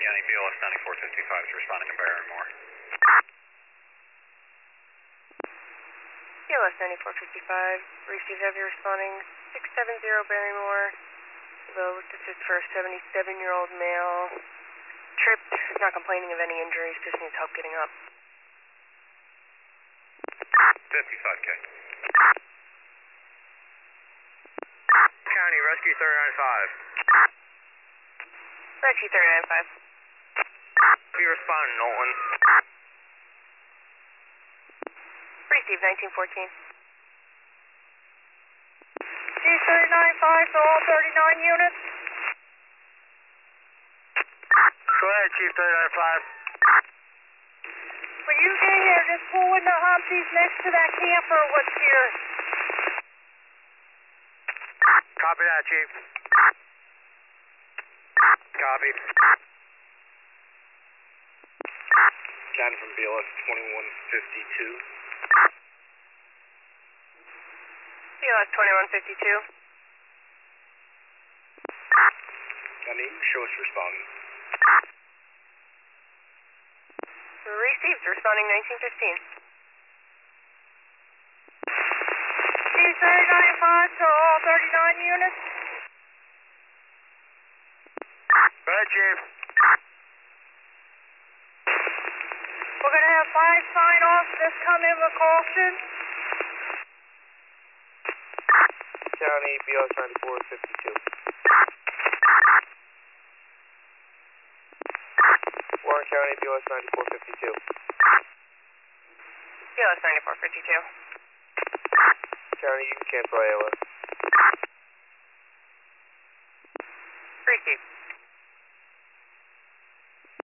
County, BLS 9455 is responding to Barrymore. BLS 9455, received heavy responding 670 Barrymore. Low assist for a 77-year-old male. Tripped, not complaining of any injuries, just needs help getting up. 55K. County, rescue 395. Rescue 395. Be responding, Nolan. Received 1914. Chief 395 to all 39 units. Go ahead, Chief 395. When you get here, just pull in the Humpties next to that camper what's here. Copy that, Chief. Copy. County from BLS 2152. BLS 2152. County, show us responding. Received, responding 1915. Chief 395 to all 39 units. Go ahead, Chief. We're going to have 5 sign-offs. Just come in with caution. County, BLS 9452. Warren County, BLS 9452. BLS 9452. County, you can cancel ALS. Received.